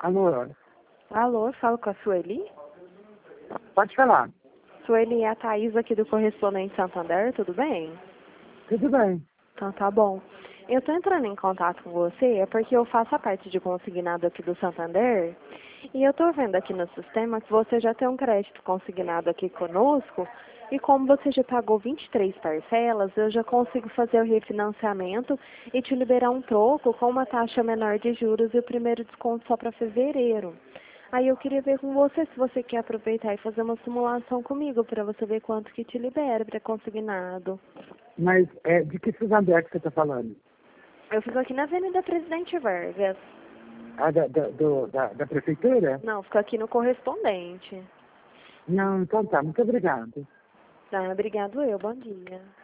Alô, Alô, falo com a Sueli? pode falar. Sueli é a Thaís aqui do Correspondente Santander, tudo bem? Tudo bem. Então tá bom. Eu tô entrando em contato com você é porque eu faço a parte de consignado aqui do Santander e eu tô vendo aqui no sistema que você já tem um crédito consignado aqui conosco e como você já pagou 23 parcelas, eu já consigo fazer o refinanciamento e te liberar um troco com uma taxa menor de juros e o primeiro desconto só para fevereiro. Aí eu queria ver com você se você quer aproveitar e fazer uma simulação comigo para você ver quanto que te libera para consignado. Mas de que Santander que você está falando? Eu fico aqui na Avenida Presidente Vargas. Ah, da prefeitura? Não, fico aqui no Correspondente. Não, então tá. Muito obrigado. Tá, obrigado eu, bom dia.